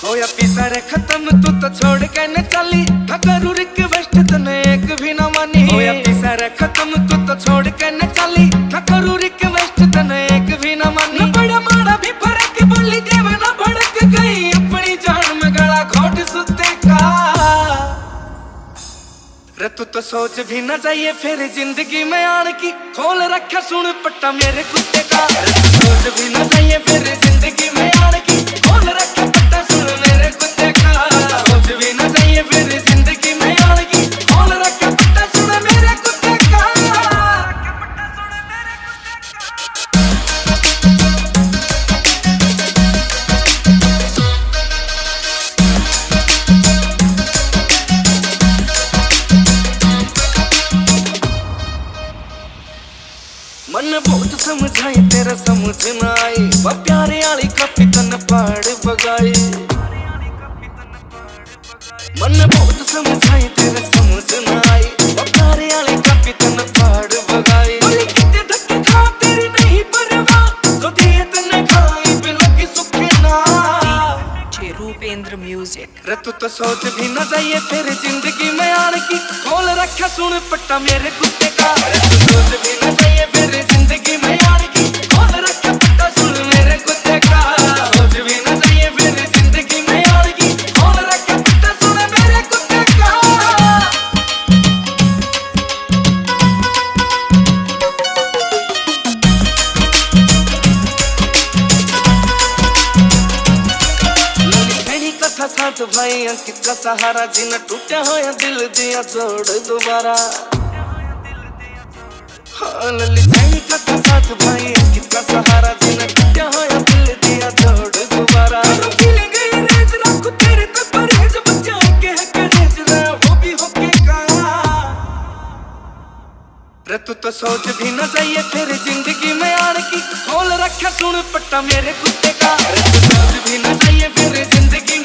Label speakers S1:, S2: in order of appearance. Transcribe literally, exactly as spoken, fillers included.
S1: होया पीसा रे खत्म तू तो छोड़ के न चली ठकरू रिक्वेस्ट तने एक भी ना मानी। होया पीसा रे खत्म तू तो छोड़ के न चली ठकरू रिक्वेस्ट तने एक भी ना मानी। बड़ा माड़ा भी फर्क बोली देव ना भड़क गई अपनी जान में गला घोट सुते का। रे तू तो सोच भी ना चाहिए फिर जिंदगी में आन की खोल रखा सुन पट्टा मेरे कुत्ते का। रे तू सोच भी ना चाहिए फिर जिंदगी में आन की खोल रखा पट्टा सुन मेरे कुत्ते का। सोच भी ना चाहिए फिर जिंदगी में आन की खोल रखा पट्टा सुन मेरे कुत्ते का। मन बहुत समझाई तेरा समझ ना आई वो प्यारे आली कपी तन पाड़ बगाई। मन बहुत समझाई तेरा समझ ना आई वो प्यारे आली कपी तन पाड़ बगाई। बोली कितने धक्के खा तेरी नहीं परवाह तो दिए तने खाई बिना की सुखे ना।
S2: रूपेंद्र म्यूजिक।
S1: रे तू तो सोच भी ना चाहिए फिर जिंदगी में आने की खोल रखा सुन पट्टा मेरे कुत्ते का। रे तू सोच भी ना चाहिए फिर जिंदगी में आने की खोल रखा पट्टा सुन मेरे कुत्ते का। सोच भी ना चाहिए फिर जिंदगी में आने की खोल रखा पट्टा सुन मेरे कुत्ते का। साथ भाई अंकित का सहारा जिन्हें टूटा होया दिल दिया जोड़ दोबारा। हाँ ललित सैनी का साथ भाई अंकित का सहारा जिन्हें टूटा होया दिल दिया जोड़ दोबारा। फीलिंग ये रेज रखो तेरे पे परहेज बच्चा के है करेज रे वो भी होके का। रे तू तो सोच भी ना चाहिए फिर जिंदगी में आने की खोल रखा सुन पट्टा मेरे कुत्ते का। रे तू सोच भी ना चाहिए फिर जिंदगी